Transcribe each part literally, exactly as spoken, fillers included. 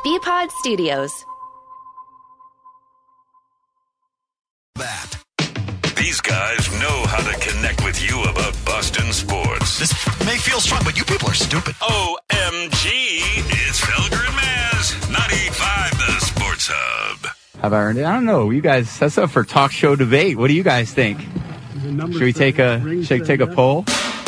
B-Pod Studios. That. These guys know how to connect with you about Boston sports. This may feel strong, but you people are stupid. O M G, it's Felger and Maz, ninety-eight point five The Sports Hub. Have I earned it? I don't know. You guys, that's up for talk show debate. What do you guys think? Should we take a should we take a poll?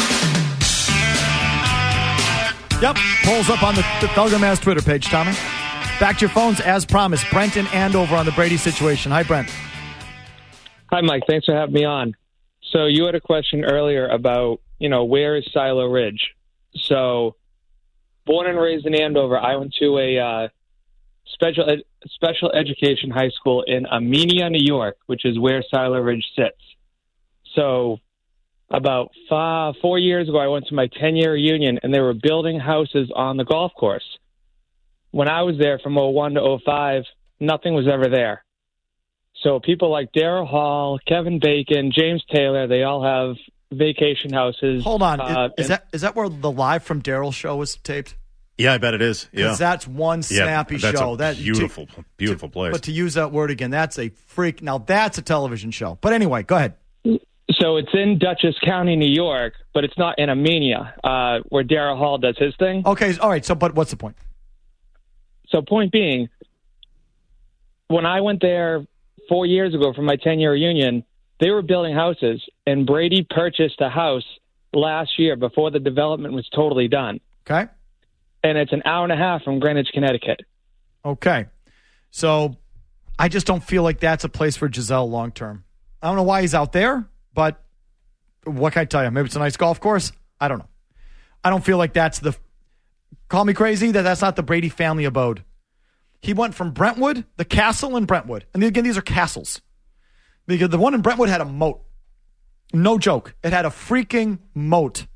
Yep, polls up on the, the Felger Maz Twitter page, Tommy. Back to your phones as promised. Brent in Andover on the Brady situation. Hi, Brent. Hi, Mike. Thanks for having me on. So you had a question earlier about, you know, where is Silo Ridge? So born and raised in Andover, I went to a uh, special ed- special education high school in Amenia, New York, which is where Silo Ridge sits. So about five, four years ago, I went to my ten-year reunion, and they were building houses on the golf course. When I was there from oh one to oh five, nothing was ever there. So people like Darrell Hall, Kevin Bacon, James Taylor, they all have vacation houses. Hold on. Uh, is, is that is that where the Live from Darrell show was taped? Yeah, I bet it is. Yeah, because that's one snappy yeah, that's show. A that beautiful, to, beautiful to, place. But to use that word again, that's a freak. Now that's a television show. But anyway, go ahead. So it's in Dutchess County, New York, but it's not in Amenia, uh, where Darrell Hall does his thing. Okay, all right. So, but what's the point? So, point being, when I went there four years ago for my ten-year reunion, they were building houses, and Brady purchased a house last year before the development was totally done. Okay. And it's an hour and a half from Greenwich, Connecticut. Okay. So, I just don't feel like that's a place for Gisele long term. I don't know why he's out there, but what can I tell you? Maybe it's a nice golf course. I don't know. I don't feel like that's the, call me crazy, that that's not the Brady family abode. He went from Brentwood, the castle in Brentwood. And again, these are castles. Because the one in Brentwood had a moat. No joke. It had a freaking moat.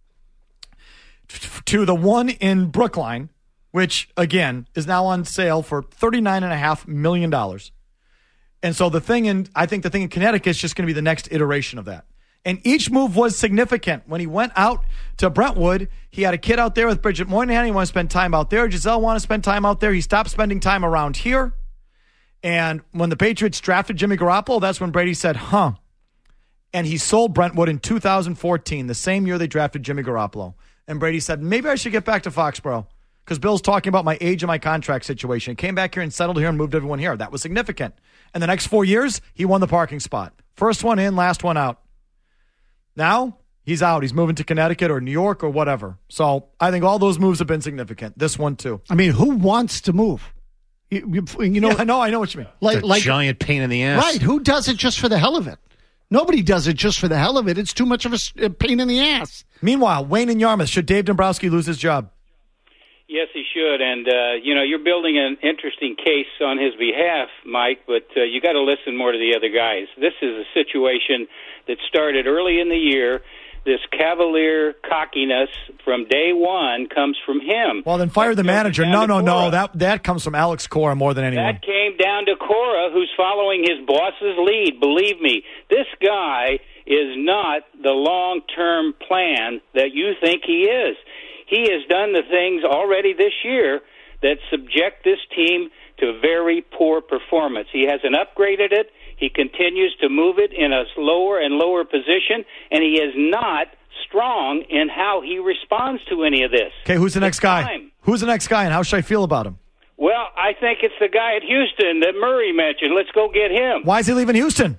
To the one in Brookline, which, again, is now on sale for thirty-nine point five million dollars. And so the thing in, I think the thing in Connecticut is just going to be the next iteration of that. And each move was significant. When he went out to Brentwood, he had a kid out there with Bridget Moynihan. He wanted to spend time out there. Gisele wanted to spend time out there. He stopped spending time around here. And when the Patriots drafted Jimmy Garoppolo, that's when Brady said, huh. And he sold Brentwood in two thousand fourteen, the same year they drafted Jimmy Garoppolo. And Brady said, maybe I should get back to Foxborough because Bill's talking about my age and my contract situation. Came back here and settled here and moved everyone here. That was significant. And the next four years, he won the parking spot. First one in, last one out. Now, he's out. He's moving to Connecticut or New York or whatever. So I think all those moves have been significant. This one, too. I mean, who wants to move? You, you, you know, yeah, I know, I know what you mean. Like, it's a like, giant pain in the ass. Right. Who does it just for the hell of it? Nobody does it just for the hell of it. It's too much of a, a pain in the ass. Meanwhile, Wayne in Yarmouth, should Dave Dombrowski lose his job? Yes, he should. And, uh, you know, you're building an interesting case on his behalf, Mike, but uh, you got to listen more to the other guys. This is a situation that started early in the year. This cavalier cockiness from day one comes from him. Well, then fire the manager. No, no, no. That that comes from Alex Cora more than anyone. That came down to Cora, who's following his boss's lead. Believe me, this guy is not the long-term plan that you think he is. He has done the things already this year that subject this team to very poor performance. He hasn't upgraded it. He continues to move it in a lower and lower position, and he is not strong in how he responds to any of this. Okay, who's the next it's guy? Time. Who's the next guy, and how should I feel about him? Well, I think it's the guy at Houston that Murray mentioned. Let's go get him. Why is he leaving Houston?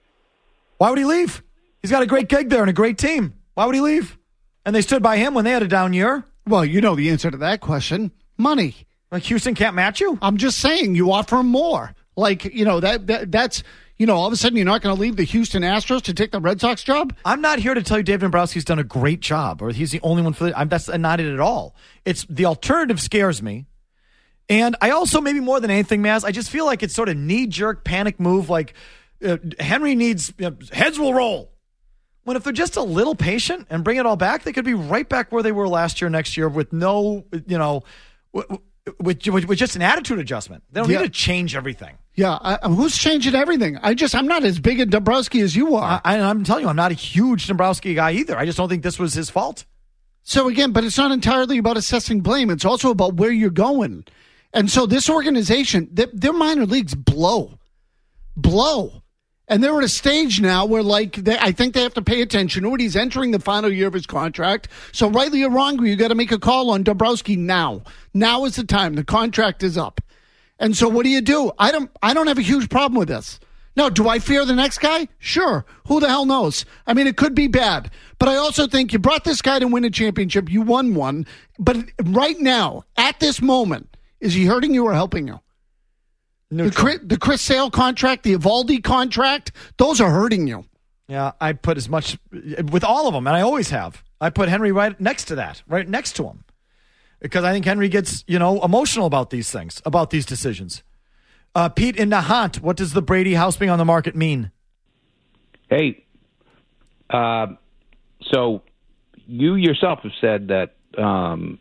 Why would he leave? He's got a great gig there and a great team. Why would he leave? And they stood by him when they had a down year. Well, you know the answer to that question. Money. Like Houston can't match you? I'm just saying you offer him more. Like, you know, that, that that's, you know, all of a sudden you're not going to leave the Houston Astros to take the Red Sox job? I'm not here to tell you Dave Dombrowski's done a great job or he's the only one for the, I'm, that's not it at all. It's the alternative scares me. And I also, maybe more than anything, Maz, I just feel like it's sort of knee-jerk panic move like uh, Henry needs, you know, heads will roll. When if they're just a little patient and bring it all back, they could be right back where they were last year, next year with no, you know, with, with, with just an attitude adjustment. They don't yeah. need to change everything. Yeah, I, who's changing everything? I just, I'm not as big a Dombrowski as you are. I, I'm telling you, I'm not a huge Dombrowski guy either. I just don't think this was his fault. So again, but it's not entirely about assessing blame. It's also about where you're going. And so this organization, their, their minor leagues blow, blow. And they're at a stage now where, like, they, I think they have to pay attention to it. He's entering the final year of his contract. So rightly or wrongly, you got to make a call on Dombrowski now. Now is the time. The contract is up. And so what do you do? I don't I don't have a huge problem with this. Now, do I fear the next guy? Sure. Who the hell knows? I mean, it could be bad. But I also think you brought this guy to win a championship. You won one. But right now, at this moment, is he hurting you or helping you? The Chris, the Chris Sale contract, the Evaldi contract, those are hurting you. Yeah, I put as much with all of them, and I always have. I put Henry right next to that, right next to him. Because I think Henry gets, you know, emotional about these things, about these decisions. Uh, Pete in Nahant, what does the Brady house being on the market mean? Hey, uh, so you yourself have said that um,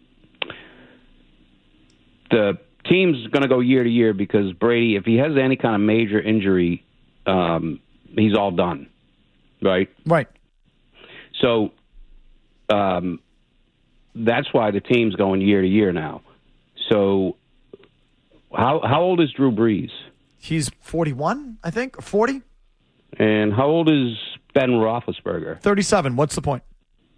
the team's going to go year to year because Brady, if he has any kind of major injury, um, he's all done, right? Right. So um, that's why the team's going year to year now. So how how old is Drew Brees? He's forty-one, I think, or forty. And how old is Ben Roethlisberger? thirty-seven. What's the point?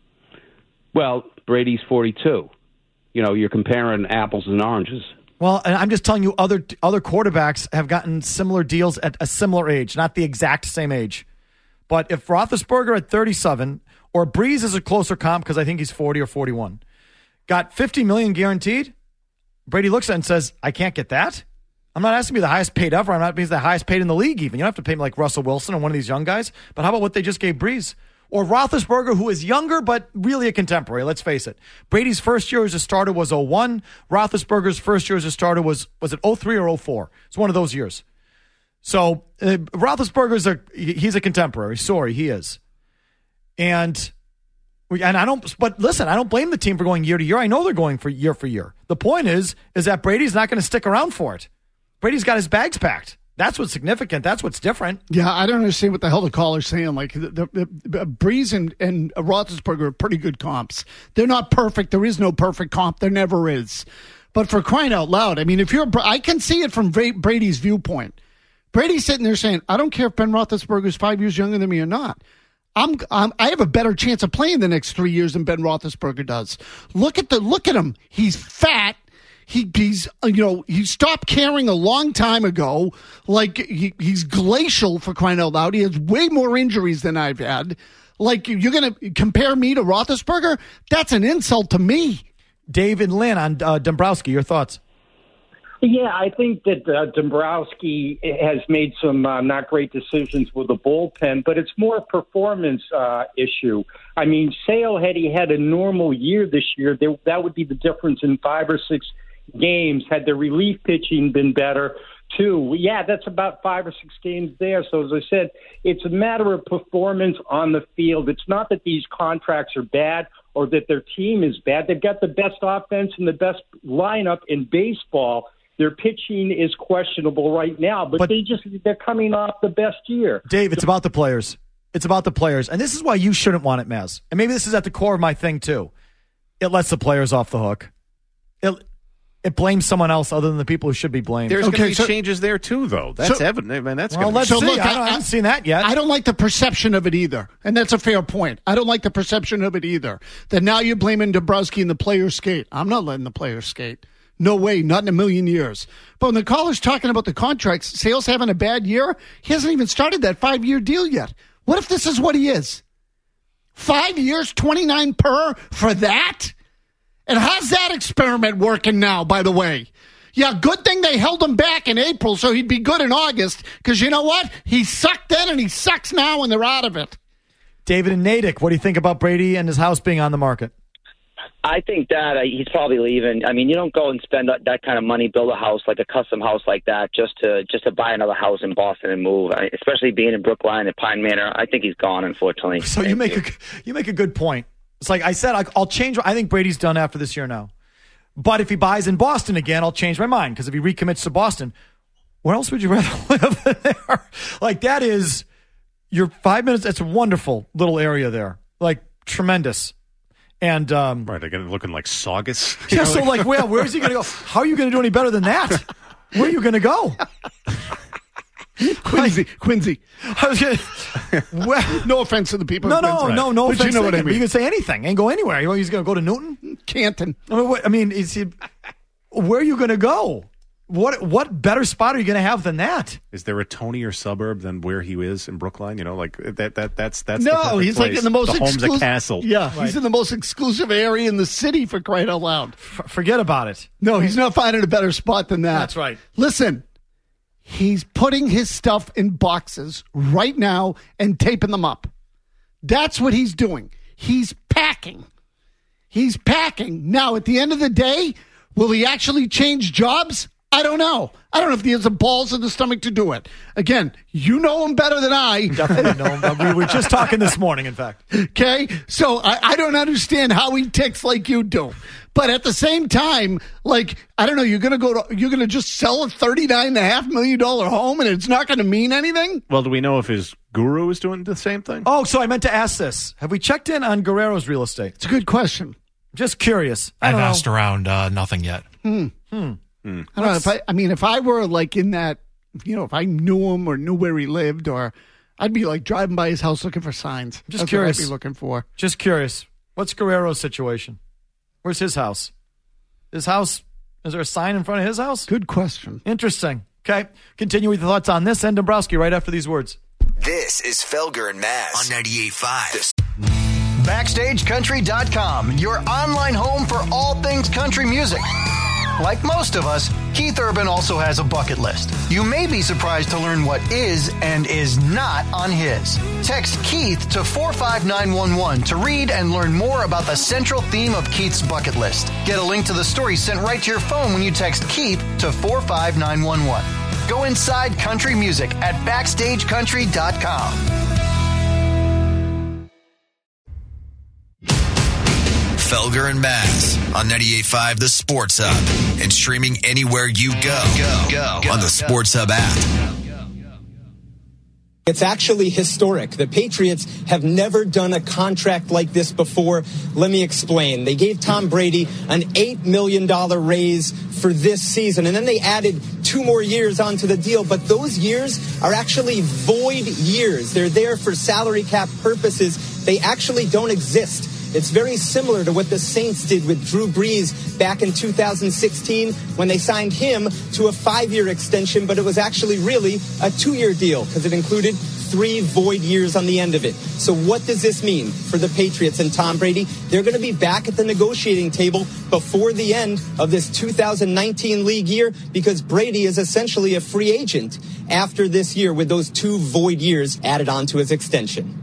Well, Brady's forty-two. You know, you're comparing apples and oranges. Well, and I'm just telling you, other other quarterbacks have gotten similar deals at a similar age, not the exact same age. But if Roethlisberger at thirty-seven, or Breeze is a closer comp because I think he's forty or forty-one, got fifty million dollars guaranteed, Brady looks at it and says, I can't get that. I'm not asking to be the highest paid ever. I'm not being the highest paid in the league even. You don't have to pay me like Russell Wilson or one of these young guys. But how about what they just gave Breeze? Or Roethlisberger, who is younger, but really a contemporary. Let's face it. Brady's first year as a starter was oh one. Roethlisberger's first year as a starter was, was it oh three or oh four? It's one of those years. So uh, Roethlisberger's a, he's a contemporary. Sorry, he is. And, we, and I don't, but listen, I don't blame the team for going year to year. I know they're going for year for year. The point is, is that Brady's not going to stick around for it. Brady's got his bags packed. That's what's significant. That's what's different. Yeah, I don't understand what the hell the caller's saying. Like, the, the, the Breeze and, and Roethlisberger are pretty good comps. They're not perfect. There is no perfect comp. There never is. But for crying out loud, I mean, if you're, I can see it from Brady's viewpoint. Brady's sitting there saying, I don't care if Ben Roethlisberger is five years younger than me or not. I'm, I'm, I have a better chance of playing the next three years than Ben Roethlisberger does. Look at the, look at him. He's fat. He, he's, you know, he stopped caring a long time ago. Like, he, he's glacial for crying out loud. He has way more injuries than I've had. Like, you're going to compare me to Roethlisberger? That's an insult to me. Dave and Lynn on uh, Dombrowski, your thoughts? Yeah, I think that uh, Dombrowski has made some uh, not great decisions with the bullpen, but it's more a performance uh, issue. I mean, Sale, had he had a normal year this year, there, that would be the difference in five or six games. Had the relief pitching been better, too. Yeah, that's about five or six games there. So, as I said, it's a matter of performance on the field. It's not that these contracts are bad or that their team is bad. They've got the best offense and the best lineup in baseball. Their pitching is questionable right now, but, but they just they're coming off the best year. Dave, it's about the players. It's about the players. And this is why you shouldn't want it, Maz. And maybe this is at the core of my thing, too. It lets the players off the hook. It it blames someone else other than the people who should be blamed. There's Okay, going to be so- changes there, too, though. That's So- evident. I mean, that's Well, going let's to see. look, I, don't, I haven't seen that yet. I don't like the perception of it either. And that's a fair point. I don't like the perception of it either. That now you're blaming Dombrowski and the players skate. I'm not letting the players skate. No way, not in a million years. But when the caller's talking about the contracts, Sale's having a bad year, he hasn't even started that five-year deal yet. What if this is what he is? Five years, twenty-nine per for that? And how's that experiment working now, by the way? Yeah, good thing they held him back in April so he'd be good in August, because you know what? He sucked then and he sucks now and they're out of it. David and Natick, what do you think about Brady and his house being on the market? I think that uh, he's probably leaving. I mean, you don't go and spend that, that kind of money, build a house, like a custom house like that, just to just to buy another house in Boston and move. I mean, especially being in Brookline and Pine Manor, I think he's gone, unfortunately. So you make a you make a good point. It's like I said, I, I'll change. I think Brady's done after this year now. But if he buys in Boston again, I'll change my mind, because if he recommits to Boston, where else would you rather live than there? Like, that is your five minutes. That's a wonderful little area there. Like, tremendous. And um, right, they're looking like Saugus. Yeah, so like, well, where's he going to go? How are you going to do any better than that? Where are you going to go? Quincy, Quincy. I was gonna, well, no offense to the people. No, of no, Quincy. no, no But offense. you know what I But mean. you can say anything and go anywhere. You know, he's going to go to Newton, Canton. I mean, what, I mean, is he? Where are you going to go? What what better spot are you going to have than that? Is there a tonier suburb than where he is in Brookline? You know, like that. That that's that's No, the perfect he's like place. in the most the home's exclusive a castle. Yeah, Right. he's in the most exclusive area in the city, for crying out loud. F- forget about it. No, he's not finding a better spot than that. That's right. Listen, he's putting his stuff in boxes right now and taping them up. That's what he's doing. He's packing. He's packing. Now, at the end of the day, will he actually change jobs? I don't know. I don't know if he has the balls in the stomach to do it. Again, you know him better than I. Definitely know him. We were just talking this morning, in fact. Okay? So I, I don't understand how he ticks like you do. But at the same time, like, I don't know, you're gonna go to you're gonna just sell a thirty-nine and a half million dollar home and it's not gonna mean anything? Well, do we know if his guru is doing the same thing? Oh, so I meant to ask this. Have we checked in on Guerrero's real estate? It's a good question. Just curious. I I've don't know. asked around, uh, nothing yet. Hmm. Hmm. Mm. I don't know if I. I mean, if I were like in that, you know, if I knew him or knew where he lived, or I'd be like driving by his house looking for signs. Just That's curious. what I'd be looking for. Just curious. What's Guerrero's situation? Where's his house? His house. Is there a sign in front of his house? Good question. Interesting. Okay. Continue with your thoughts on this and Dombrowski right after these words. This is Felger and Maz on ninety-eight point five. Backstage Country dot com, your online home for all things country music. Like most of us, Keith Urban also has a bucket list. You may be surprised to learn what is and is not on his. Text Keith to four five nine one one to read and learn more about the central theme of Keith's bucket list. Get a link to the story sent right to your phone when you text Keith to four five nine one one. Go inside country music at backstage country dot com. Felger and Maz on ninety-eight point five The Sports Hub and streaming anywhere you go. Go, go, go on the Sports Hub app. It's actually historic. The Patriots have never done a contract like this before. Let me explain. They gave Tom Brady an eight million dollars raise for this season, and then they added two more years onto the deal, but those years are actually void years. They're there for salary cap purposes. They actually don't exist. It's very similar to what the Saints did with Drew Brees back in two thousand sixteen when they signed him to a five-year extension, but it was actually really a two-year deal because it included three void years on the end of it. So what does this mean for the Patriots and Tom Brady? They're going to be back at the negotiating table before the end of this two thousand nineteen league year because Brady is essentially a free agent after this year with those two void years added onto his extension.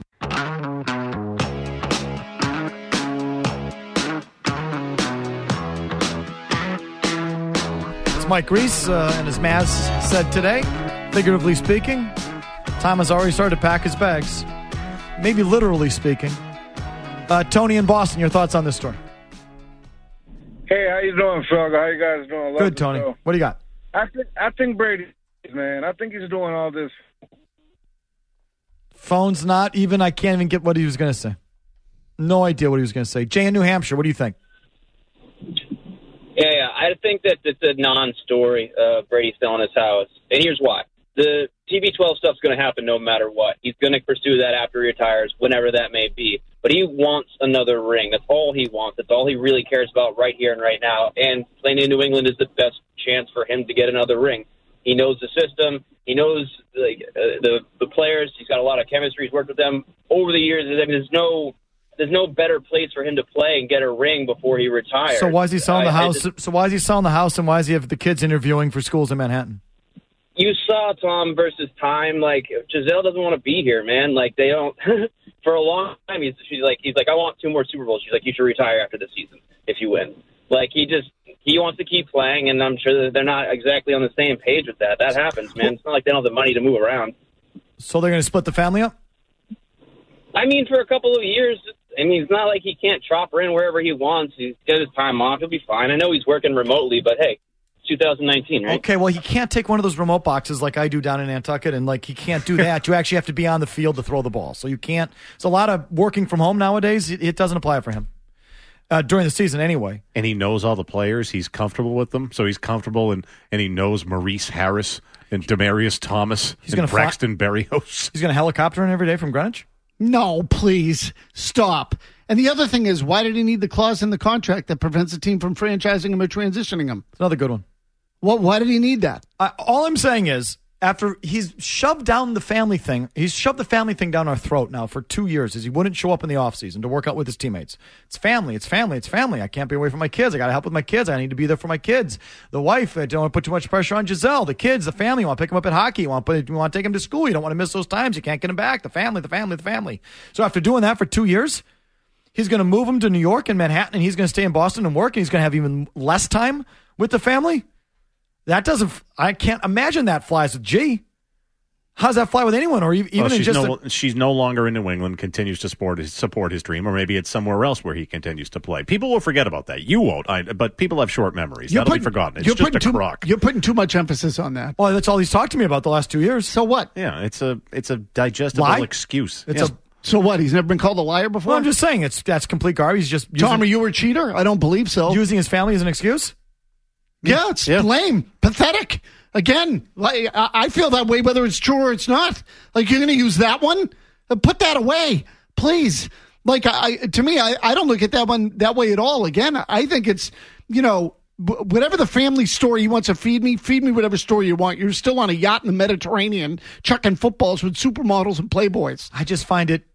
Mike Reese, uh, and as Maz said today, figuratively speaking, Tom has already started to pack his bags. Maybe literally speaking. Uh, Tony in Boston, your thoughts on this story? Hey, how you doing, Felger? How you guys doing? Love Good, the Tony. show. What do you got? I think I think Brady, man. I think he's doing all this. Phone's not even. I can't even get what he was going to say. No idea what he was going to say. Jay in New Hampshire, what do you think? Yeah, yeah. I think that it's a non-story, uh, Brady selling his house. And here's why. The T B twelve stuff's going to happen no matter what. He's going to pursue that after he retires, whenever that may be. But he wants another ring. That's all he wants. That's all he really cares about right here and right now. And playing in New England is the best chance for him to get another ring. He knows the system. He knows like uh, the the players. He's got a lot of chemistry. He's worked with them over the years. I mean, there's no... There's no better place for him to play and get a ring before he retires. So why is he selling the I- I house? just- so why is he selling the house, and why does he have the kids interviewing for schools in Manhattan? you saw Tom versus Time. Like, Giselle doesn't want to be here, man. Like, they don't. For a long time, he's she's like he's like I want two more Super Bowls. She's like, you should retire after this season if you win. Like, he just he wants to keep playing, and I'm sure that they're not exactly on the same page with that. That happens, man. It's not like they don't have the money to move around. So they're going to split the family up? I mean, for a couple of years. I mean, it's not like he can't chopper in wherever he wants. He's got his time off. He'll be fine. I know he's working remotely, but hey, it's two thousand nineteen, right? Okay, well, he can't take one of those remote boxes like I do down in Nantucket, and like he can't do that. You actually have to be on the field to throw the ball. So you can't. It's a lot of working from home nowadays. It, it doesn't apply for him. uh, during the season anyway. And he knows all the players. He's comfortable with them. So he's comfortable, and, and he knows Maurice Harris and Demarius Thomas He's and gonna fly- Braxton Berrios. He's going to helicopter in every day from Greenwich? No, please stop. And the other thing is, why did he need the clause in the contract that prevents a team from franchising him or transitioning him? It's another good one. What? Why did he need that? I, all I'm saying is, after he's shoved down the family thing, he's shoved the family thing down our throat now for two years as he wouldn't show up in the offseason to work out with his teammates. It's family, it's family, it's family. I can't be away from my kids. I got to help with my kids. I need to be there for my kids. The wife, I don't want to put too much pressure on Giselle. The kids, the family, you want to pick them up at hockey. You want to, put, you want to take them to school. You don't want to miss those times. You can't get them back. The family, the family, the family. So after doing that for two years, he's going to move them to New York and Manhattan, and he's going to stay in Boston and work, and he's going to have even less time with the family. That doesn't, I can't imagine that flies with G. How does that fly with anyone, or even well, in she's just no, a, she's no longer in New England, continues to support his, support his dream, or maybe it's somewhere else where he continues to play. People will forget about that. You won't, I, but people have short memories. You're That'll putting- be forgotten. It's you're just a putting too- crock. You're putting too much emphasis on that. Well, that's all he's talked to me about the last two years. So what? Yeah, it's a it's a digestible Lie? excuse. It's Yeah. a. So what? He's never been called a liar before? Well, I'm just saying it's that's complete garbage. He's just using, Tom, are you a cheater? I don't believe so. using his family as an excuse. Yeah, it's lame, pathetic. Again, like I I feel that way whether it's true or it's not. Like, you're going to use that one? Uh, Put that away, please. Like, I, to me, I, I don't look at that one that way at all. Again, I think it's, you know, w- whatever the family story you want to feed me, feed me whatever story you want. You're still on a yacht in the Mediterranean chucking footballs with supermodels and playboys. I just find it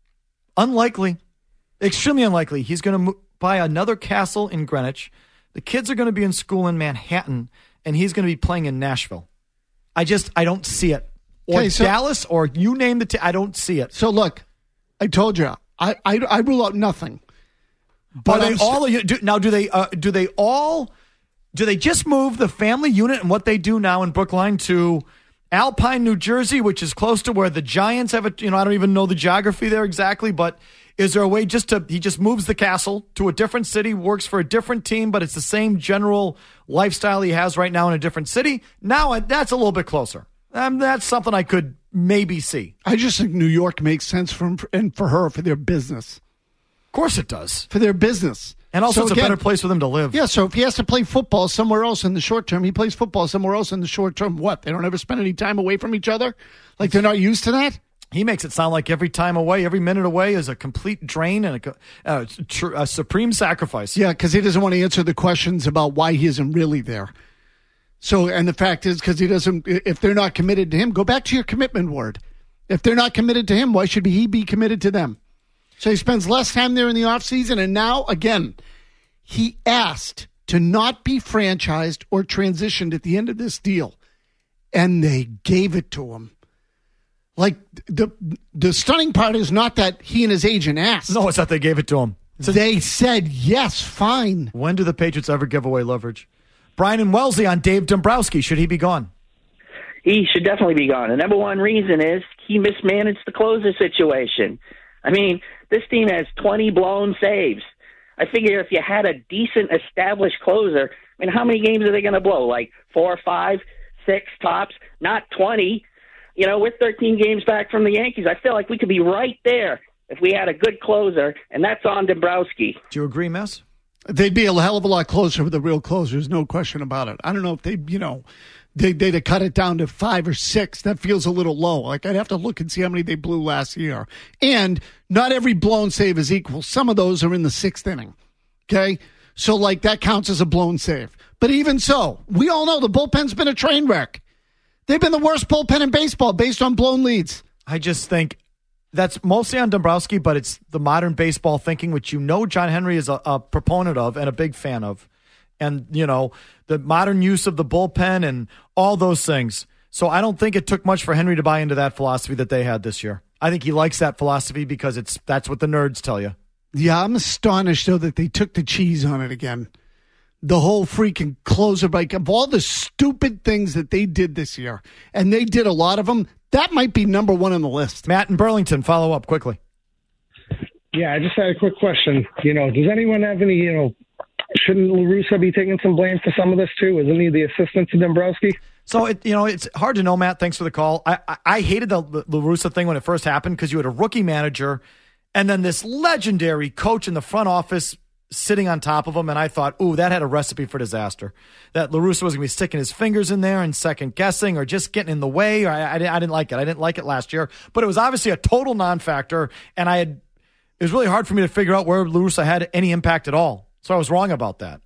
unlikely, extremely unlikely. He's going to mo- buy another castle in Greenwich. The kids are going to be in school in Manhattan, and he's going to be playing in Nashville. I just, I don't see it. Or Okay, so- Dallas, or you name the t- I don't see it. So, look, I told you, I, I, I rule out nothing. But are I'm they s- all do, now? Do they? Uh, do they all? Do they just move the family unit and what they do now in Brookline to Alpine, New Jersey, which is close to where the Giants have it? You know, I don't even know the geography there exactly, but is there a way just to? He just moves the castle to a different city, works for a different team, but it's the same general lifestyle he has right now in a different city. Now uh, that's a little bit closer. Um, that's something I could maybe see. I just think New York makes sense for him and for her for their business. Of course it does. For their business. And also So it's again- a better place for them to live. Yeah, so if he has to play football somewhere else in the short term, he plays football somewhere else in the short term. What? They don't ever spend any time away from each other? Like they're not used to that? He makes it sound like every time away, every minute away is a complete drain and a, a, tr- a supreme sacrifice. Yeah, because he doesn't want to answer the questions about why he isn't really there. So, and the fact is, because he doesn't, if they're not committed to him, go back to your commitment word. If they're not committed to him, why should he be committed to them? So he spends less time there in the offseason, and now, again, he asked to not be franchised or transitioned at the end of this deal, and they gave it to him. Like, the the stunning part is not that he and his agent asked. No, it's that they gave it to him. They said, yes, fine. When do the Patriots ever give away leverage? Brian and Wellesley on Dave Dombrowski. Should he be gone? He should definitely be gone. The number one reason is he mismanaged the closer situation. I mean, this team has twenty blown saves. I figure if you had a decent established closer, I mean, how many games are they going to blow? Like four, five, six tops, not twenty. You know, we're thirteen games back from the Yankees. I feel like we could be right there if we had a good closer, and that's on Dombrowski. Do you agree, Mess? They'd be a hell of a lot closer with the real closers, no question about it. I don't know if they, you know, they, they'd have cut it down to five or six. That feels a little low. Like, I'd have to look and see how many they blew last year. And not every blown save is equal. Some of those are in the sixth inning. Okay? So, like, that counts as a blown save. But even so, we all know the bullpen's been a train wreck. They've been the worst bullpen in baseball based on blown leads. I just think that's mostly on Dombrowski, but it's the modern baseball thinking, which you know John Henry is a, a proponent of and a big fan of. And, you know, the modern use of the bullpen and all those things. So I don't think it took much for Henry to buy into that philosophy that they had this year. I think he likes that philosophy because it's that's what the nerds tell you. Yeah, I'm astonished, though, that they took the cheese on it again. The whole freaking closer bike of all the stupid things that they did this year, and they did a lot of them, that might be number one on the list. Matt in Burlington, follow up quickly. Yeah, I just had a quick question. You know, does anyone have any, you know, shouldn't La Russa be taking some blame for some of this too? Isn't he the assistant to Dombrowski? So, it, you know, it's hard to know, Matt. Thanks for the call. I, I, I hated the La Russa thing when it first happened because you had a rookie manager and then this legendary coach in the front office sitting on top of him, and I thought, ooh, that had a recipe for disaster. That La Russa was going to be sticking his fingers in there and second-guessing or just getting in the way. Or I, I, I didn't like it. I didn't like it last year. But it was obviously a total non-factor, and I had it was really hard for me to figure out where La Russa had any impact at all. So I was wrong about that.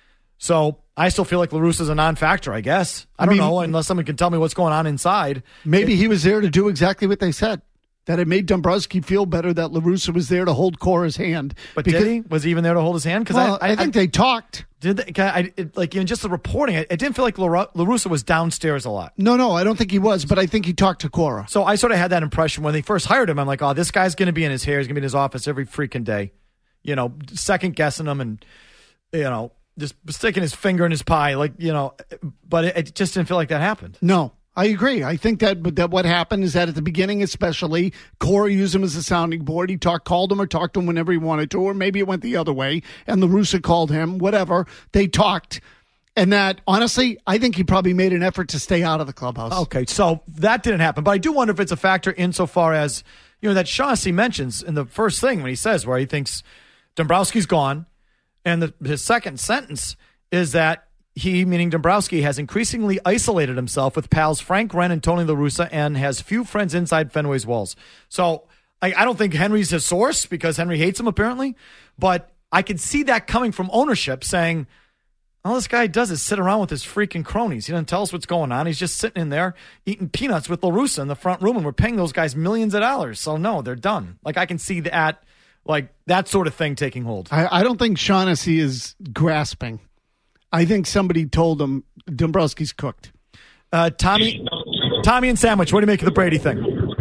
So I still feel like La Russa's a non-factor, I guess. I, I don't mean, know, unless someone can tell me what's going on inside. Maybe it, he was there to do exactly what they said. That it made Dombrowski feel better that La Russa was there to hold Cora's hand. But because, did he? Was he even there to hold his hand? Because well, I, I, I think I, they talked. Did they, I, it, like even just the reporting? It, it didn't feel like La, La Russa was downstairs a lot. No, no, I don't think he was. But I think he talked to Cora. So I sort of had that impression when they first hired him. I'm like, oh, this guy's going to be in his hair. He's going to be in his office every freaking day. You know, second guessing him and you know just sticking his finger in his pie, like you know. But it, it just didn't feel like that happened. No. I agree. I think that that what happened is that at the beginning especially, Cora used him as a sounding board. He talked, called him or talked to him whenever he wanted to, or maybe it went the other way, and La Russa called him, whatever. They talked. And that, honestly, I think he probably made an effort to stay out of the clubhouse. Okay, so that didn't happen. But I do wonder if it's a factor insofar as, you know, that Shaughnessy mentions in the first thing when he says where he thinks Dombrowski's gone, and the, his second sentence is that he, meaning Dombrowski, has increasingly isolated himself with pals Frank Wren and Tony La Russa and has few friends inside Fenway's walls. So I, I don't think Henry's his source because Henry hates him apparently, but I could see that coming from ownership saying, all this guy does is sit around with his freaking cronies. He doesn't tell us what's going on. He's just sitting in there eating peanuts with La Russa in the front room, and we're paying those guys millions of dollars. So no, they're done. Like I can see that, like that sort of thing taking hold. I, I don't think Shaughnessy is grasping. I think somebody told him Dombrowski's cooked. Uh, Tommy, Tommy and Sandwich, what do you make of the Brady thing?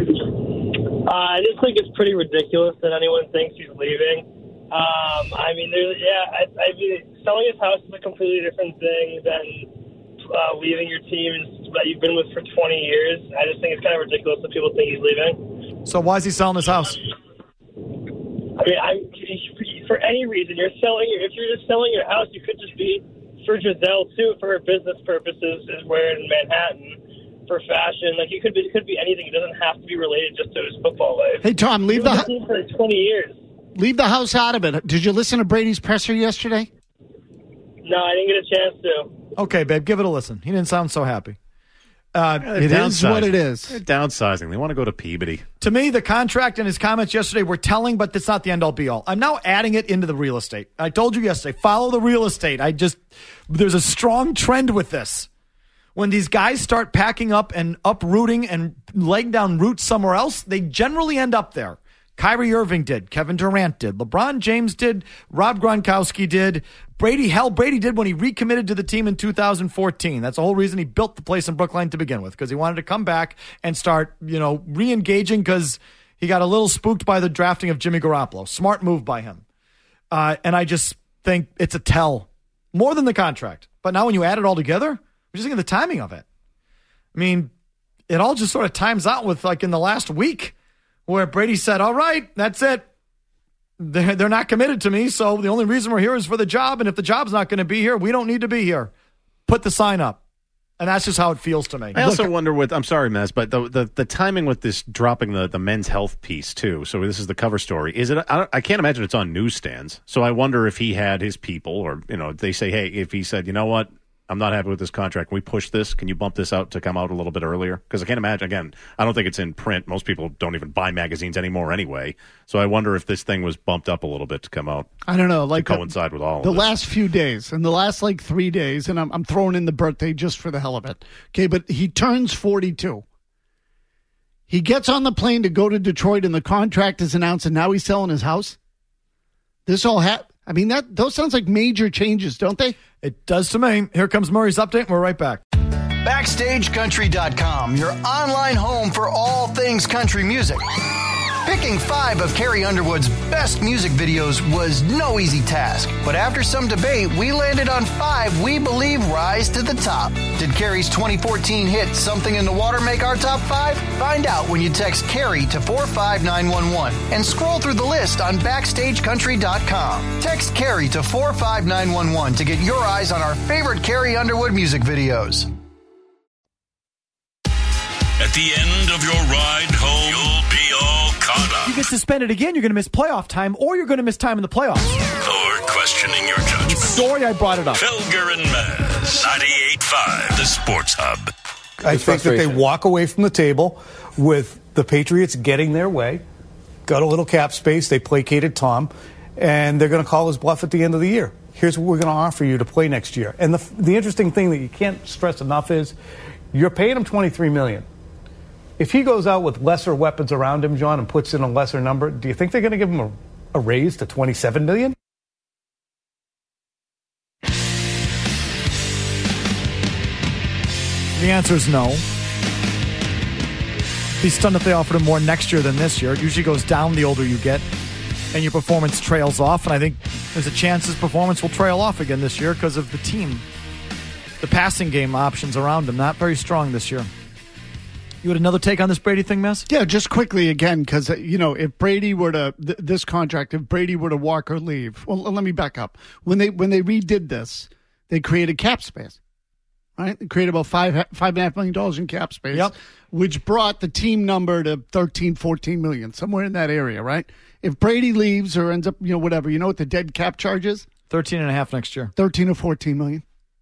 Uh, I just think it's pretty ridiculous that anyone thinks he's leaving. Um, I mean, there's, yeah, I, I mean, selling his house is a completely different thing than uh, leaving your team that you've been with for twenty years. I just think it's kind of ridiculous that people think he's leaving. So why is he selling his house? I mean, I, for any reason, you're selling. If you're just selling your house, you could just be. For Giselle too, for her business purposes, is where in Manhattan for fashion. Like you could be, it could be anything. It doesn't have to be related just to his football life. Hey Tom, leave the hu- for twenty years. Leave the house out of it. Did you listen to Brady's presser yesterday? No, I didn't get a chance to. Okay, babe, give it a listen. He didn't sound so happy. Uh, it is what it is. They're downsizing. They want to go to Peabody. To me, the contract and his comments yesterday were telling, but that's not the end-all, be-all. I'm now adding it into the real estate. I told you yesterday, follow the real estate. I just, there's a strong trend with this. When these guys start packing up and uprooting and laying down roots somewhere else, they generally end up there. Kyrie Irving did. Kevin Durant did. LeBron James did. Rob Gronkowski did. Brady, hell, Brady did when he recommitted to the team in two thousand fourteen. That's the whole reason he built the place in Brookline to begin with, because he wanted to come back and start, you know, re-engaging because he got a little spooked by the drafting of Jimmy Garoppolo. Smart move by him. Uh, and I just think it's a tell. More than the contract. But now when you add it all together, I'm just thinking of the timing of it. I mean, it all just sort of times out with, like, in the last week, where Brady said, all right, that's it. They're, they're not committed to me, so the only reason we're here is for the job, and if the job's not going to be here, we don't need to be here. Put the sign up. And that's just how it feels to me. I also Look, wonder with, I'm sorry, Mez, but the, the the timing with this dropping the, the men's health piece, too. So this is the cover story. Is it? I, I can't imagine it's on newsstands. So I wonder if he had his people, or, you know, they say, hey, if he said, you know what? I'm not happy with this contract. Can we push this? Can you bump this out to come out a little bit earlier? Because I can't imagine, again, I don't think it's in print. Most people don't even buy magazines anymore anyway. So I wonder if this thing was bumped up a little bit to come out. I don't know. Like to coincide with all the of this. last few days, and the last like three days, and I'm, I'm throwing in the birthday just for the hell of it. Okay, but he turns forty-two. He gets on the plane to go to Detroit, and the contract is announced, and now he's selling his house. This all happened. I mean, that those sounds like major changes, don't they? It does to me. Here comes Murray's update, and we're right back. Backstage Country dot com, your online home for all things country music. Picking five of Carrie Underwood's best music videos was no easy task, but after some debate, we landed on five we believe rise to the top. Did Carrie's twenty fourteen hit Something in the Water make our top five? Find out when you text Carrie to four five nine one one and scroll through the list on Backstage Country dot com. Text Carrie to four five nine one one to get your eyes on our favorite Carrie Underwood music videos. At the end of your ride home, you'll be all caught up. You get suspended again, you're going to miss playoff time, or you're going to miss time in the playoffs. Or questioning your judgment. Sorry I brought it up. Felger and Maz, ninety-eight point five, the Sports Hub. I think that they walk away from the table with the Patriots getting their way, got a little cap space, they placated Tom, and they're going to call his bluff at the end of the year. Here's what we're going to offer you to play next year. And the the interesting thing that you can't stress enough is you're paying him twenty-three million dollars. If he goes out with lesser weapons around him, John, and puts in a lesser number, do you think they're going to give him a, a raise to twenty-seven million dollars? The answer is no. Be stunned if they offered him more next year than this year. It usually goes down the older you get, and your performance trails off. And I think there's a chance his performance will trail off again this year because of the team. The passing game options around him, not very strong this year. You had another take on this Brady thing, Mess? Yeah, just quickly again, because, you know, if Brady were to, th- this contract, if Brady were to walk or leave, well, let me back up. When they when they redid this, they created cap space, right? They created about five, five and a half million dollars in cap space, yep. which brought the team number to thirteen, fourteen million, somewhere in that area, right? If Brady leaves or ends up, you know, whatever, you know what the dead cap charge is? thirteen and a half next year. thirteen or fourteen million.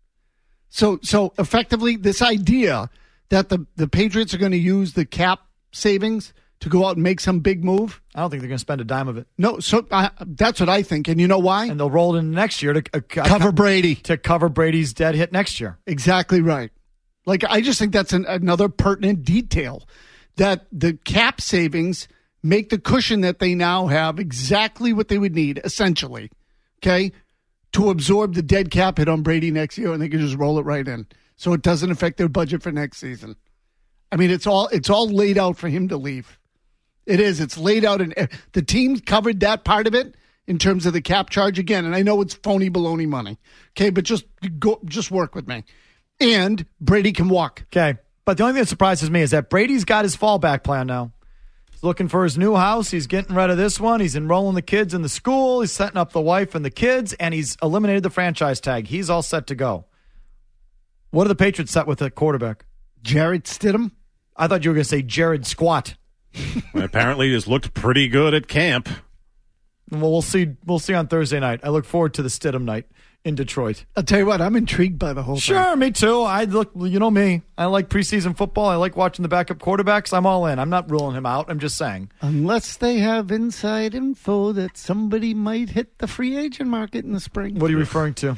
So, so effectively, this idea that the, the Patriots are going to use the cap savings to go out and make some big move. I don't think they're going to spend a dime of it. No, so uh, that's what I think. And you know why? And they'll roll it in next year to uh, cover Brady. To cover Brady's dead hit next year. Exactly right. Like, I just think that's an, another pertinent detail, that the cap savings make the cushion that they now have exactly what they would need, essentially, okay, to absorb the dead cap hit on Brady next year, and they can just roll it right in. So it doesn't affect their budget for next season. I mean, it's all it's all laid out for him to leave. It is. It's laid out, and the team covered that part of it in terms of the cap charge again. And I know it's phony baloney money, okay, but just go, just work with me. And Brady can walk. Okay, but the only thing that surprises me is that Brady's got his fallback plan now. He's looking for his new house. He's getting rid of this one. He's enrolling the kids in the school. He's setting up the wife and the kids, and he's eliminated the franchise tag. He's all set to go. What are the Patriots set with at quarterback? Jarrett Stidham? I thought you were going to say Jared Squat. Well, apparently he's looked pretty good at camp. Well, we'll see. We'll see on Thursday night. I look forward to the Stidham night in Detroit. I'll tell you what, I'm intrigued by the whole sure, thing. Sure, me too. I look. You know me. I like preseason football. I like watching the backup quarterbacks. I'm all in. I'm not ruling him out. I'm just saying. Unless they have inside info that somebody might hit the free agent market in the spring. What are you referring to?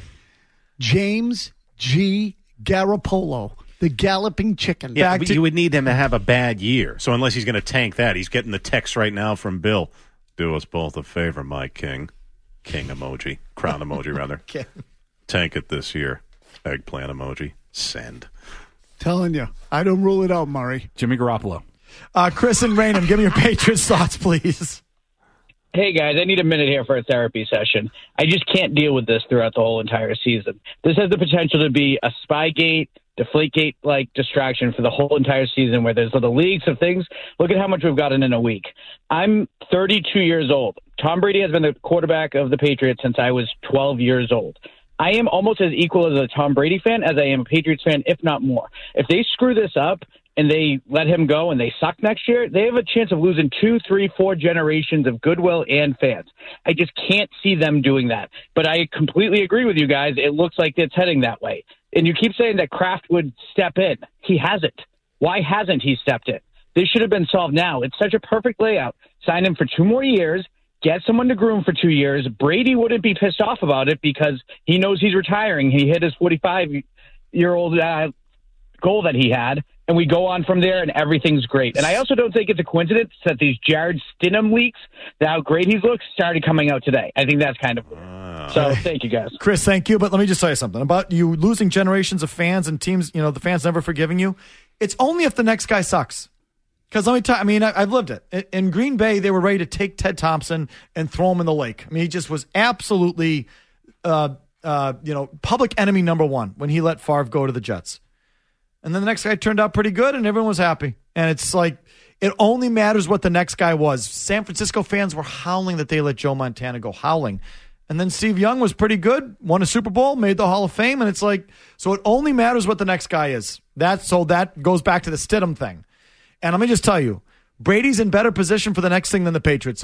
James G. Garoppolo, the galloping chicken. Yeah, Back but to- you would need him to have a bad year. So unless he's going to tank that, he's getting the text right now from Bill. Do us both a favor, my king. King emoji. Crown emoji, rather. Okay. Tank it this year. Eggplant emoji. Send. Telling you. I don't rule it out, Murray. Jimmy Garoppolo. Uh, Chris and Raynham, give me your Patriots thoughts, please. Hey, guys, I need a minute here for a therapy session. I just can't deal with this throughout the whole entire season. This has the potential to be a Spygate, Deflategate-like distraction for the whole entire season where there's little leaks of things. Look at how much we've gotten in a week. I'm thirty-two years old. Tom Brady has been the quarterback of the Patriots since I was twelve years old. I am almost as equal as a Tom Brady fan as I am a Patriots fan, if not more. If they screw this up and they let him go and they suck next year, they have a chance of losing two, three, four generations of goodwill and fans. I just can't see them doing that. But I completely agree with you guys. It looks like it's heading that way. And you keep saying that Kraft would step in. He hasn't. Why hasn't he stepped in? This should have been solved now. It's such a perfect layout. Sign him for two more years. Get someone to groom for two years. Brady wouldn't be pissed off about it because he knows he's retiring. He hit his forty-five-year-old uh, goal that he had, and we go on from there, and everything's great. And I also don't think it's a coincidence that these Jared Stidham leaks, that how great he's looked, started coming out today. I think that's kind of weird. Uh, so thank you, guys. Chris, thank you. But let me just say something about you losing generations of fans and teams, you know, the fans never forgiving you. It's only if the next guy sucks. Because let me tell you, I mean, I, I've lived it. In Green Bay, they were ready to take Ted Thompson and throw him in the lake. I mean, he just was absolutely, uh, uh, you know, public enemy number one when he let Favre go to the Jets. And then the next guy turned out pretty good, and everyone was happy. And it's like, it only matters what the next guy was. San Francisco fans were howling that they let Joe Montana go, howling. And then Steve Young was pretty good, won a Super Bowl, made the Hall of Fame, and it's like, so it only matters what the next guy is. That, so that goes back to the Stidham thing. And let me just tell you, Brady's in better position for the next thing than the Patriots are.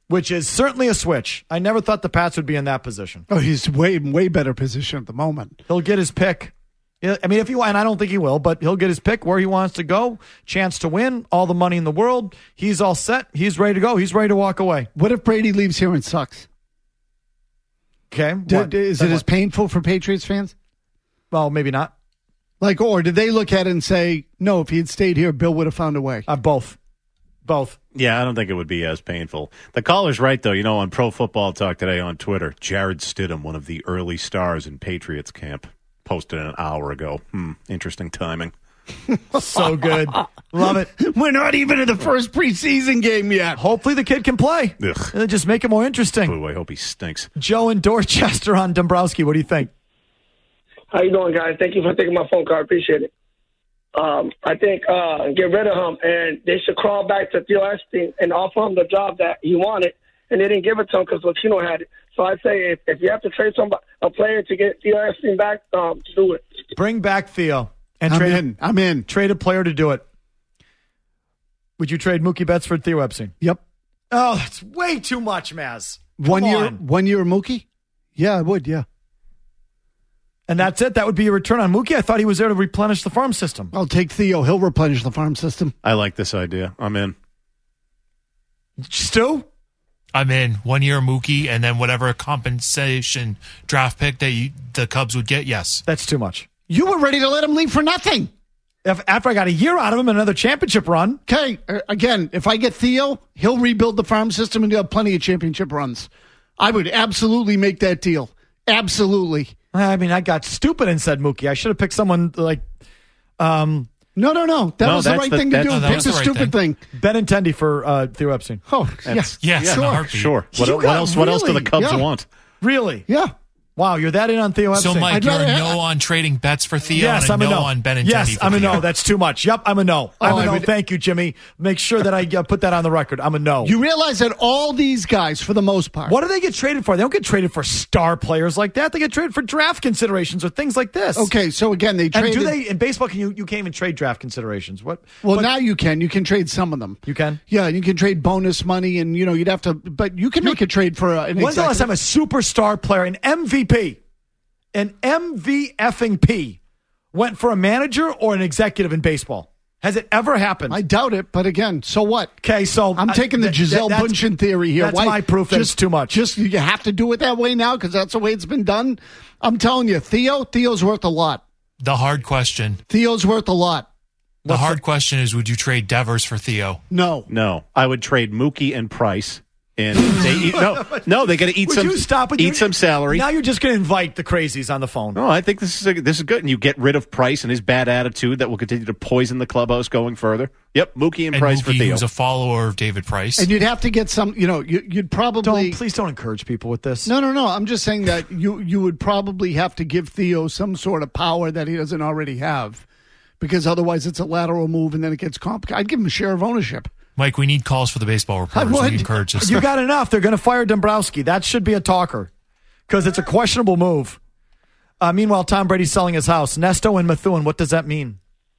which is certainly a switch. I never thought the Pats would be in that position. Oh, he's way, way better position at the moment. He'll get his pick. I mean, if he, and I don't think he will, but he'll get his pick where he wants to go, chance to win, all the money in the world. He's all set. He's ready to go. He's ready to walk away. What if Brady leaves here and sucks? Okay. Did, is it as painful for Patriots fans? Well, maybe not. Like, or did they look at it and say, no, if he had stayed here, Bill would have found a way? Uh, both. Both. Yeah, I don't think it would be as painful. The caller's right, though. You know, on Pro Football Talk today on Twitter, Jared Stidham, one of the early stars in Patriots camp, posted an hour ago. Hmm, interesting timing. So good. Love it. We're not even in the first preseason game yet. Hopefully the kid can play. Ugh. Just make it more interesting. Ooh, I hope he stinks. Joe in Dorchester on Dombrowski. What do you think? How you doing, guys? Thank you for taking my phone call. I appreciate it. Um, I think uh, get rid of him, and they should crawl back to Theo Epstein and offer him the job that he wanted, and they didn't give it to him because Latino had it. So I'd say if, if you have to trade somebody, a player to get Theo Epstein back, um, do it. Bring back Theo. And I'm trade in. I'm in. Trade a player to do it. Would you trade Mookie Betts for Theo Epstein? Yep. Oh, that's way too much, Maz. Come One year, on. one year Mookie? Yeah, I would, yeah. And that's it? That would be your return on Mookie? I thought he was there to replenish the farm system. I'll take Theo. He'll replenish the farm system. I like this idea. I'm in. Stu? I'm in. One year Mookie, and then whatever compensation draft pick that you, the Cubs would get, yes. That's too much. You were ready to let him leave for nothing. If, after I got a year out of him and another championship run. Okay, uh, again, if I get Theo, he'll rebuild the farm system and he'll have plenty of championship runs. I would absolutely make that deal. Absolutely. I mean, I got stupid and said Mookie. I should have picked someone like... Um, no, no, no. That no, was the right the, thing to do. no, Pick the right stupid thing. thing. Benintendi for uh, Theo Epstein. Oh, yes. Yeah, yeah, sure. Sure. What, You what got else What else do the really- Cubs yeah. want? Really? Yeah. Wow, you're that in on Theo Epstein. So, Mike, I'd you're a rather no have- on trading Betts for Theo Yes, and a I'm a no, no. on Benintendi Yes, for I'm a Theo. no. That's too much. Yep, I'm a no. I'm Oh, a I no. would- Thank you, Jimmy. Make sure that I uh, put that on the record. I'm a no. You realize that all these guys, for the most part, What do they get traded for? They don't get traded for star players like that. They get traded for draft considerations or things like this. okay, so again, they And traded. do they in baseball? Can you you can't even trade draft considerations? What? well, but- now you can. You can trade some of them. you can. Yeah, you can trade bonus money, and you know you'd have to, but you can make a trade for uh, an When's the last time executive. a superstar player, an M V P, an M V effing P, went for a manager or an executive in baseball? Has it ever happened? I doubt it, but again, so what? Okay, so I'm uh, taking the th- Giselle th- that's- Bundchen theory here. That's my proof that just, it's too much. Just you have to do it that way now because that's the way it's been done. I'm telling you, Theo, Theo's worth a lot. The hard question. Theo's worth a lot. The What's hard the- question is, would you trade Devers for Theo? No, No. I would trade Mookie and Price. And they eat, no, no, they got to eat Would some. you stop with eat you- some salary. Now you're just going to invite the crazies on the phone. No, I think this is a, this is good, and you get rid of Price and his bad attitude that will continue to poison the clubhouse going further. Yep, Mookie and, And Price for Mookie, Theo. who's a follower of David Price. and you'd have to get some. You know, you, you'd probably Don't please don't encourage people with this. No, no, no. I'm just saying that you you would probably have to give Theo some sort of power that he doesn't already have, because otherwise it's a lateral move and then it gets complicated. I'd give him a share of ownership. Mike, we need calls for the baseball reporters. would. We encourage this. You got enough. They're going to fire Dombrowski. That should be a talker because it's a questionable move. Uh, meanwhile, Tom Brady's selling his house. Nesto and Methuen, what does that mean?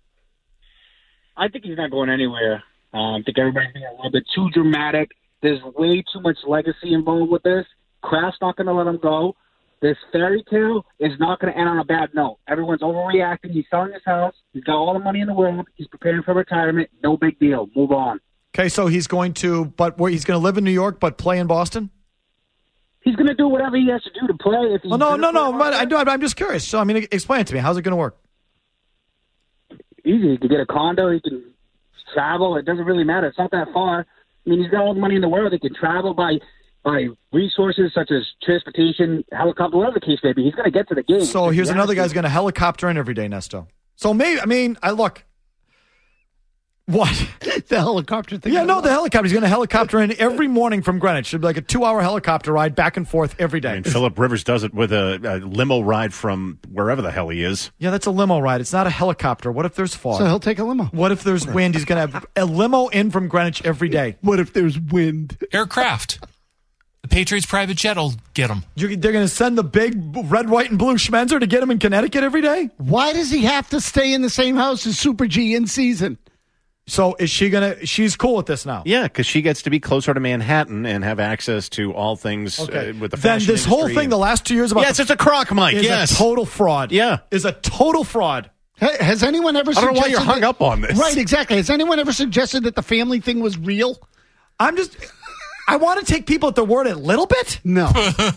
I think he's not going anywhere. Um, I think everybody's being a little bit too dramatic. There's way too much legacy involved with this. Kraft's not going to let him go. This fairy tale is not going to end on a bad note. Everyone's overreacting. He's selling his house. He's got all the money in the world. He's preparing for retirement. No big deal. Move on. Okay, so he's going to, but where he's going to live in New York, but play in Boston. He's going to do whatever he has to do to play. If he's Oh no, gonna no, no! play But I do. I'm just curious. So I mean, explain it to me. How's it going to work? Easy. He can get a condo. He can travel. It doesn't really matter. It's not that far. I mean, he's got all the money in the world. He can travel by by resources such as transportation, helicopter, whatever the case may be. He's going to get to the game. So here's If he another has guy's to. going to helicopter in every day, Nesto. So maybe I mean, I look. What? The helicopter thing. Yeah, no, the helicopter. He's going to helicopter in every morning from Greenwich. Should be like a two-hour helicopter ride back and forth every day. I mean, Philip Rivers does it with a, a limo ride from wherever the hell he is. Yeah, that's a limo ride. It's not a helicopter. What if there's fog? So he'll take a limo. What if there's wind? He's going to have a limo in from Greenwich every day. What if there's wind? Aircraft. The Patriots private jet will get him. You, they're going to send the big red, white, and blue Schmenzer to get him in Connecticut every day? Why does he have to stay in the same house as Super G in season? So is she gonna? She's cool with this now. Yeah, because she gets to be closer to Manhattan and have access to all things Okay. uh, with the then fashion this whole industry. thing, the last two years about Yes, the, it's a crock, Mike. is Yes, a total fraud. Yeah, is a total fraud. Hey, has anyone ever? I don't know why suggested you're hung that- up on this. Right, exactly. Has anyone ever suggested that the family thing was real? I'm just. I want to take people at their word a little bit. No.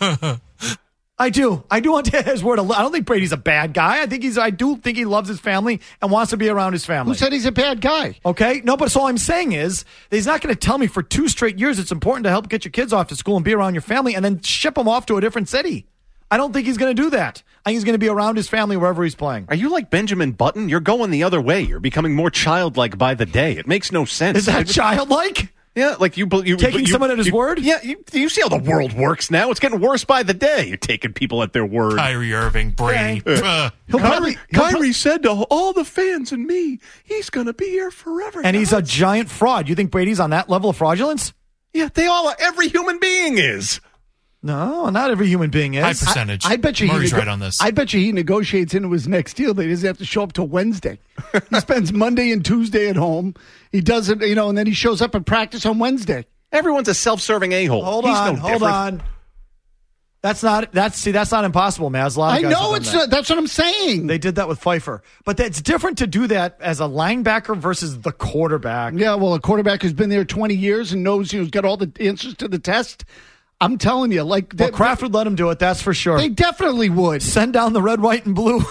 I do. I do want to take his word a little. I don't think Brady's a bad guy. I think he's. I do think he loves his family and wants to be around his family. Who said he's a bad guy? Okay, no, but so all I'm saying is that he's not going to tell me for two straight years it's important to help get your kids off to school and be around your family and then ship them off to a different city. I don't think he's going to do that. I think he's going to be around his family wherever he's playing. Are you like Benjamin Button? You're going the other way. You're becoming more childlike by the day. It makes no sense. Is that childlike? Yeah, like you, you Taking you, someone at his you- word? Yeah, you, you see how the world works now. It's getting worse by the day. You're taking people at their word. Kyrie Irving, Brady. Uh, He'll probably- he'll Kyrie pro- said to all the fans and me, he's going to be here forever. And he's a giant fraud. You think Brady's on that level of fraudulence? Yeah, they all are. Every human being is. No, not every human being is. High percentage. I bet you Murray's he nego- right on this. I bet you he negotiates into his next deal that he doesn't have to show up till Wednesday. He spends Monday and Tuesday at home. He doesn't, you know, and then he shows up at practice on Wednesday. Everyone's a self-serving a-hole. Hold He's on, no hold different. on. That's not. That's see. That's not impossible, man. There's a lot I of guys know have it's done that. not, that's what I'm saying. They did that with Pfeiffer, but that's different to do that as a linebacker versus the quarterback. Yeah, well, a quarterback who's been there twenty years and knows, you know, he's got all the answers to the test. I'm telling you, like Well, they- Kraft would let him do it. That's for sure. They definitely would. Send down the red, white, and blue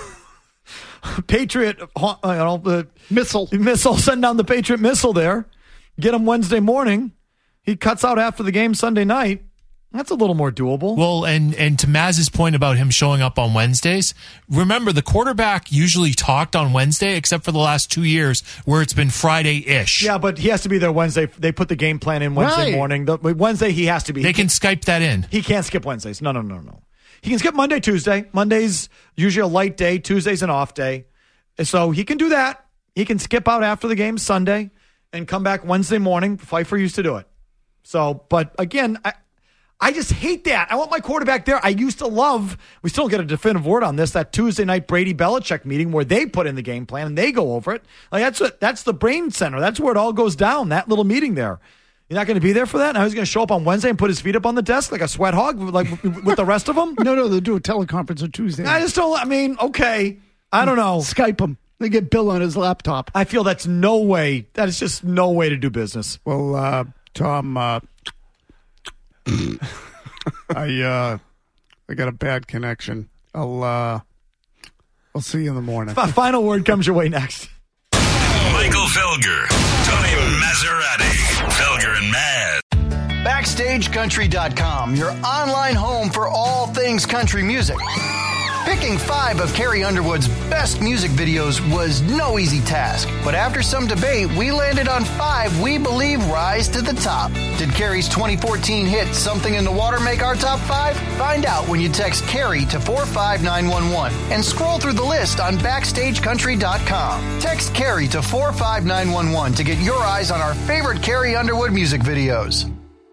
Patriot uh, you know, the missile. Missile. Send down the Patriot missile there. Get him Wednesday morning. He cuts out after the game Sunday night. That's a little more doable. Well, and and to Maz's point about him showing up on Wednesdays, remember the quarterback usually talked on Wednesday, except for the last two years where it's been Friday-ish. Yeah, but he has to be there Wednesday. They put the game plan in Wednesday Right. morning. The, Wednesday he has to be. They can Skype that in. He can't skip Wednesdays. No, no, no, no. He can skip Monday, Tuesday. Monday's usually a light day. Tuesday's an off day. So he can do that. He can skip out after the game Sunday and come back Wednesday morning. Pfeiffer used to do it. So, but again, I, I just hate that. I want my quarterback there. I used to love, we still don't get a definitive word on this, that Tuesday night Brady Belichick meeting where they put in the game plan and they go over it. Like that's what, that's the brain center. That's where it all goes down, that little meeting there. You're not going to be there for that? Now he's going to show up on Wednesday and put his feet up on the desk like a sweat hog, like with the rest of them? No, no, they'll do a teleconference on Tuesday. I just don't, I mean, okay. I don't know. Skype him. They get Bill on his laptop. I feel that's no way, that is just no way to do business. Well, uh, Tom, uh, I uh, I got a bad connection. I'll uh, I'll see you in the morning. F- final word comes your way next. Michael Felger, Tony Maserati, Felger and Maz. Backstage Country dot com, your online home for all things country music. Picking five of Carrie Underwood's best music videos was no easy task, but after some debate, we landed on five we believe rise to the top. Did Carrie's twenty fourteen hit Something in the Water make our top five? Find out when you text Carrie to four five nine one one and scroll through the list on Backstage Country dot com. Text Carrie to four five nine one one to get your eyes on our favorite Carrie Underwood music videos.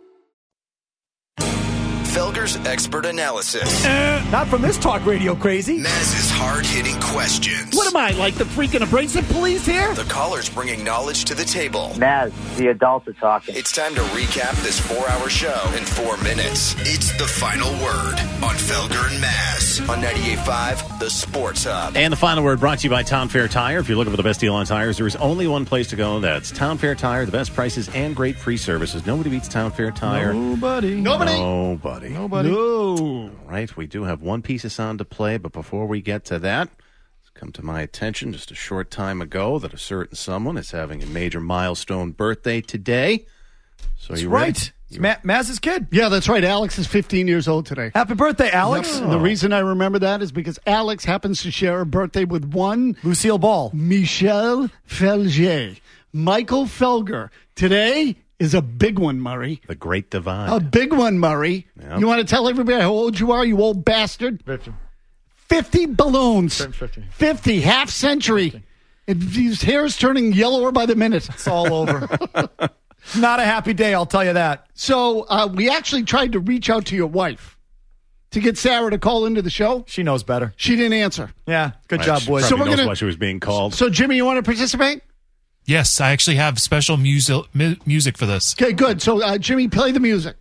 Felger's expert analysis. Uh, not from this talk radio crazy. Maz's hard-hitting questions. What am I, like the freaking abrasive police here? The callers bringing knowledge to the table. Maz, the adults are talking. It's time to recap this four-hour show in four minutes. It's the final word on Felger and Maz on ninety-eight point five, The Sports Hub. And the final word brought to you by Town Fair Tire. If you're looking for the best deal on tires, there is only one place to go. That's Town Fair Tire. The best prices and great free services. Nobody beats Town Fair Tire. Nobody. Nobody. Nobody. Nobody. No. Right, we do have one piece of sound to play, but before we get to that, it's come to my attention just a short time ago that a certain someone is having a major milestone birthday today. So That's you right. ready? It's Ma- Maz's kid. Yeah, that's right. Alex is fifteen years old today. Happy birthday, Alex. Yep. And the reason I remember that is because Alex happens to share a birthday with one Lucille Ball. Michel Felger. Michael Felger. Today is a big one, Murray. The Great Divide. A big one, Murray. Yep. You want to tell everybody how old you are, you old bastard? fifty. fifty balloons. fifty. fifty, half century. And his hair is turning yellower by the minute. It's all over. Not a happy day, I'll tell you that. So uh, we actually tried to reach out to your wife to get Sarah to call into the show. She knows better. She didn't answer. Yeah, good Right, job, she boys. probably So we're knows gonna- why she was being called. So, Jimmy, you want to participate? Yes, I actually have special music mu- music for this. Okay, good. So, uh, Jimmy, play the music.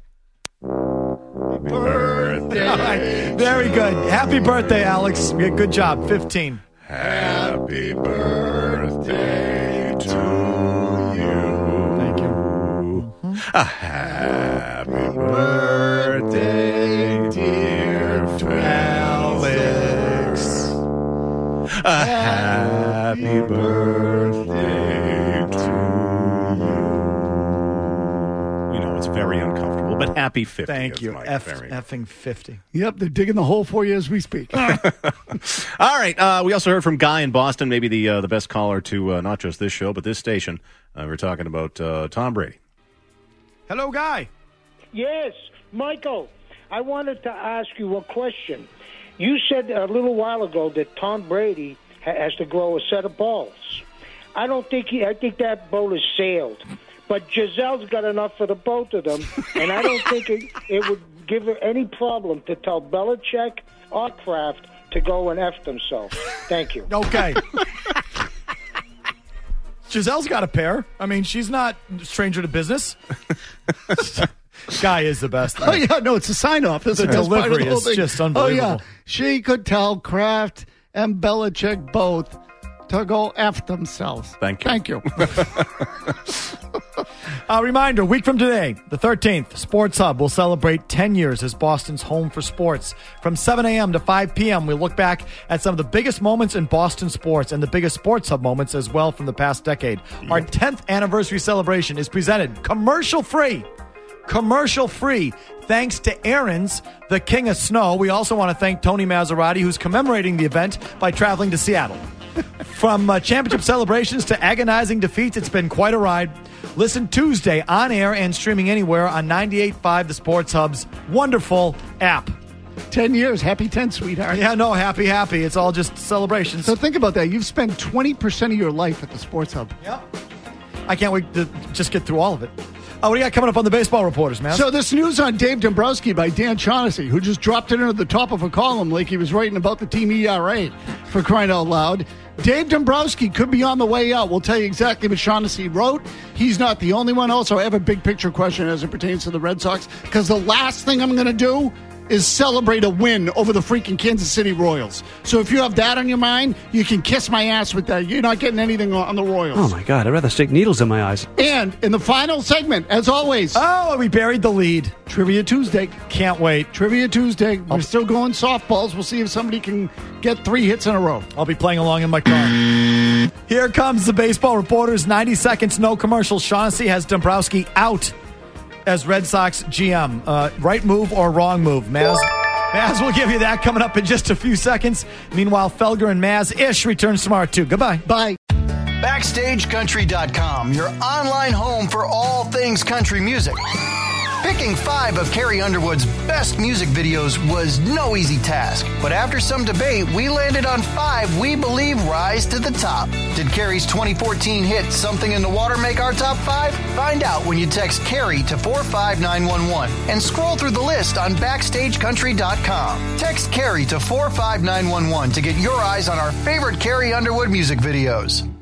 Birthday. All right. Very good. Happy birthday, Alex. Yeah, good job. fifteen. Happy birthday to you. Thank you. Mm-hmm. A happy birthday, dear Alex. A happy birthday to you. You know, it's very uncomfortable, but happy fifty. Thank you. Mike. F- Very effing fifty. Yep, they're digging the hole for you as we speak. All right. Uh, we also heard from Guy in Boston, maybe the uh, the best caller to uh, not just this show, but this station. Uh, we were talking about uh, Tom Brady. Hello, Guy. Yes, Michael, I wanted to ask you a question. You said a little while ago that Tom Brady ha- has to grow a set of balls. I don't think he, I think that boat has sailed. But Giselle's got enough for the both of them, and I don't think it, it would give her any problem to tell Belichick or Kraft to go and F themselves. Thank you. Okay. Giselle's got a pair. I mean, she's not a stranger to business. Guy is the best. Oh, yeah, no, it's a sign-off. That's the the best part of delivery the whole is thing. just unbelievable. Oh, yeah. She could tell Kraft and Belichick both to go F themselves. Thank you. Thank you. A reminder, week from today, the thirteenth, Sports Hub will celebrate ten years as Boston's home for sports. From seven a.m. to five p.m., we'll look back at some of the biggest moments in Boston sports and the biggest Sports Hub moments as well from the past decade. Yep. Our tenth anniversary celebration is presented commercial-free. Commercial-free. Thanks to Aaron's, the King of Snow. We also want to thank Tony Maserati, who's commemorating the event by traveling to Seattle. From uh, championship celebrations to agonizing defeats, it's been quite a ride. Listen Tuesday on air and streaming anywhere on ninety-eight point five The Sports Hub's wonderful app. Ten years. Happy ten, sweetheart. Yeah, no, happy, happy. It's all just celebrations. So think about that. You've spent twenty percent of your life at the Sports Hub. Yep. I can't wait to just get through all of it. Oh, what do you got coming up on the baseball reporters, man? So this news on Dave Dombrowski by Dan Shaughnessy, who just dropped it into the top of a column like he was writing about the team E R A, for crying out loud. Dave Dombrowski could be on the way out. We'll tell you exactly what Shaughnessy wrote. He's not the only one. Also, I have a big picture question as it pertains to the Red Sox, because the last thing I'm going to do is celebrate a win over the freaking Kansas City Royals. So if you have that on your mind, you can kiss my ass with that. You're not getting anything on the Royals. Oh, my God. I'd rather stick needles in my eyes. And in the final segment, as always. Oh, we buried the lead. Trivia Tuesday. Can't wait. Trivia Tuesday. We're still going softballs. We'll see if somebody can get three hits in a row. I'll be playing along in my car. Here comes the baseball reporters. ninety seconds, no commercials. Shaughnessy has Dombrowski out as Red Sox G M. Uh, right move or wrong move? Maz, Maz will give you that coming up in just a few seconds. Meanwhile, Felger and Maz-ish returns tomorrow, too. Goodbye. Bye. Backstage Country dot com, your online home for all things country music. Picking five of Carrie Underwood's best music videos was no easy task, but after some debate, we landed on five we believe rise to the top. Did Carrie's twenty fourteen hit Something in the Water make our top five? Find out when you text Carrie to four five nine one one and scroll through the list on Backstage Country dot com. Text Carrie to four five nine one one to get your eyes on our favorite Carrie Underwood music videos.